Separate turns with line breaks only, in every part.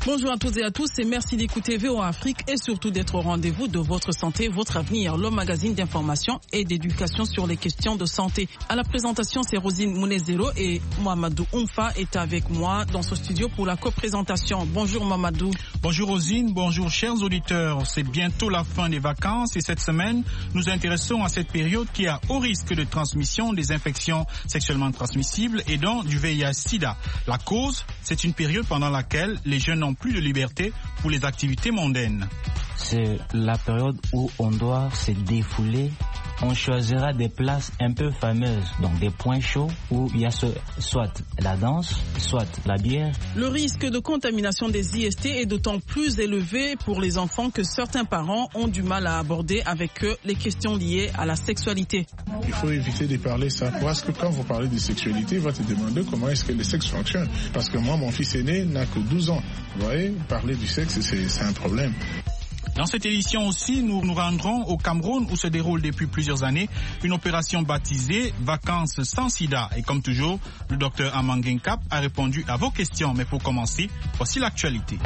Bonjour à toutes et à tous et merci d'écouter VOA Afrique et surtout d'être au rendez-vous de votre santé, votre avenir, le magazine d'information et d'éducation sur les questions de santé. À la présentation, c'est Rosine Mounezero et Mohamedou Oumfa est avec moi dans ce studio pour la co-présentation. Bonjour Mohamedou.
Bonjour Rosine, bonjour chers auditeurs. C'est bientôt la fin des vacances et cette semaine, nous intéressons à cette période qui a haut risque de transmission des infections sexuellement transmissibles et donc du VIH-Sida. La cause, c'est une période pendant laquelle les jeunes n'ont plus de liberté pour les activités mondaines.
C'est la période où on doit se défouler. On choisira des places un peu fameuses, donc des points chauds où il y a soit la danse, soit la bière.
Le risque de contamination des IST est d'autant plus élevé pour les enfants que certains parents ont du mal à aborder avec eux les questions liées à la sexualité.
Il faut éviter de parler ça, parce que quand vous parlez de sexualité, il va te demander comment est-ce que le sexe fonctionne. Parce que moi, mon fils aîné n'a que 12 ans. Vous voyez, parler du sexe, c'est un problème.
Dans cette édition aussi, nous nous rendrons au Cameroun où se déroule depuis plusieurs années une opération baptisée Vacances sans sida. Et comme toujours, le docteur Amanguin Cap a répondu à vos questions. Mais pour commencer, voici l'actualité.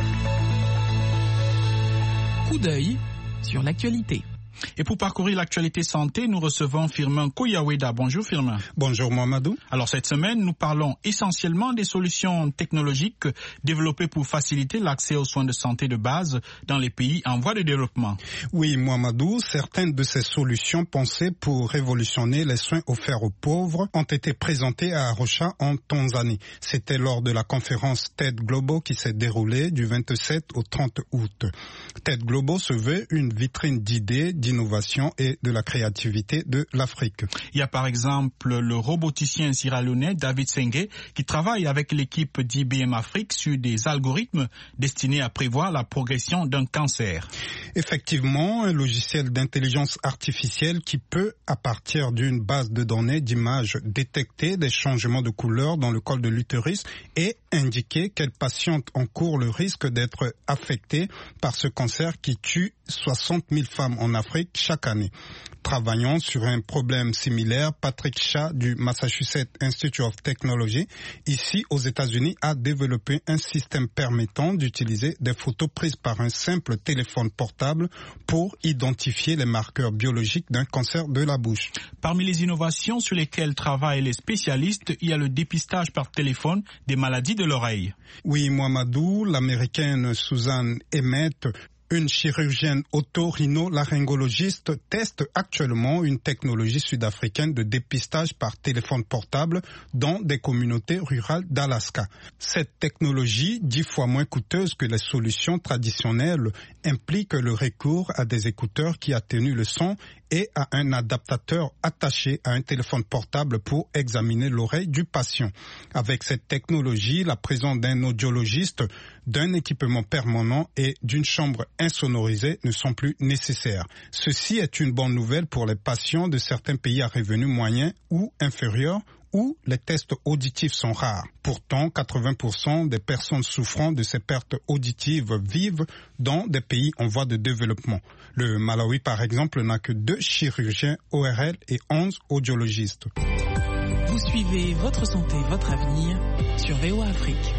Coup d'œil sur l'actualité.
Et pour parcourir l'actualité santé, nous recevons Firmin Kouyaweda. Bonjour Firmin.
Bonjour Mohamedou.
Alors cette semaine, nous parlons essentiellement des solutions technologiques développées pour faciliter l'accès aux soins de santé de base dans les pays en voie de développement.
Oui Mohamedou, certaines de ces solutions pensées pour révolutionner les soins offerts aux pauvres ont été présentées à Arusha en Tanzanie. C'était lors de la conférence TED Global qui s'est déroulée du 27 au 30 août. TED Global se veut une vitrine d'idées, d'innovation et de la créativité de l'Afrique.
Il y a par exemple le roboticien sierra-léonais David Sengue qui travaille avec l'équipe d'IBM Afrique sur des algorithmes destinés à prévoir la progression d'un cancer.
Effectivement, un logiciel d'intelligence artificielle qui peut, à partir d'une base de données d'images, détecter des changements de couleur dans le col de l'utérus et indiquer quelle patiente encourt le risque d'être affectée par ce cancer qui tue 60 000 femmes en Afrique chaque année. Travaillant sur un problème similaire, Patrick Shah du Massachusetts Institute of Technology, ici aux États-Unis, a développé un système permettant d'utiliser des photos prises par un simple téléphone portable pour identifier les marqueurs biologiques d'un cancer de la bouche.
Parmi les innovations sur lesquelles travaillent les spécialistes, il y a le dépistage par téléphone des maladies de l'oreille.
Oui, Mohamedou, l'américaine Susan Emmett, une chirurgienne otorhinolaryngologiste, teste actuellement une technologie sud-africaine de dépistage par téléphone portable dans des communautés rurales d'Alaska. Cette technologie, 10 fois moins coûteuse que les solutions traditionnelles, implique le recours à des écouteurs qui atténuent le son et à un adaptateur attaché à un téléphone portable pour examiner l'oreille du patient. Avec cette technologie, la présence d'un audiologiste, d'un équipement permanent et d'une chambre insonorisée ne sont plus nécessaires. Ceci est une bonne nouvelle pour les patients de certains pays à revenus moyens ou inférieurs où les tests auditifs sont rares. Pourtant, 80% des personnes souffrant de ces pertes auditives vivent dans des pays en voie de développement. Le Malawi, par exemple, n'a que 2 chirurgiens ORL et 11 audiologistes.
Vous suivez votre santé, votre avenir sur VOA Afrique.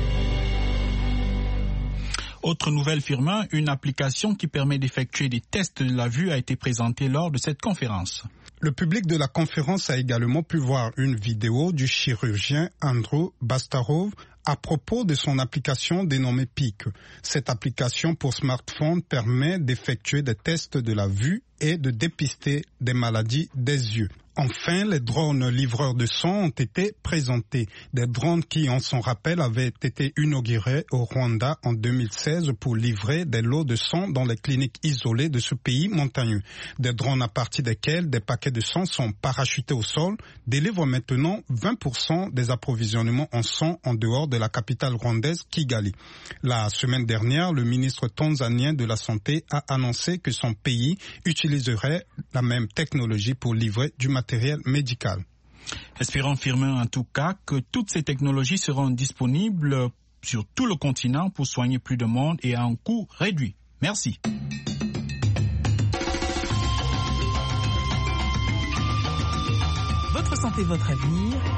Autre nouvelle Firmin, une application qui permet d'effectuer des tests de la vue a été présentée lors de cette conférence.
Le public de la conférence a également pu voir une vidéo du chirurgien Andrew Bastarov à propos de son application dénommée PIC. Cette application pour smartphone permet d'effectuer des tests de la vue et de dépister des maladies des yeux. Enfin, les drones livreurs de sang ont été présentés. Des drones qui, en son rappel, avaient été inaugurés au Rwanda en 2016 pour livrer des lots de sang dans les cliniques isolées de ce pays montagneux. Des drones à partir desquels des paquets de sang sont parachutés au sol délivrent maintenant 20% des approvisionnements en sang en dehors de la capitale rwandaise Kigali. La semaine dernière, le ministre tanzanien de la Santé a annoncé que son pays utiliserait la même technologie pour livrer du matériel médical.
Espérons, Firmin, en tout cas, que toutes ces technologies seront disponibles sur tout le continent pour soigner plus de monde et à un coût réduit. Merci.
Votre santé, votre avenir,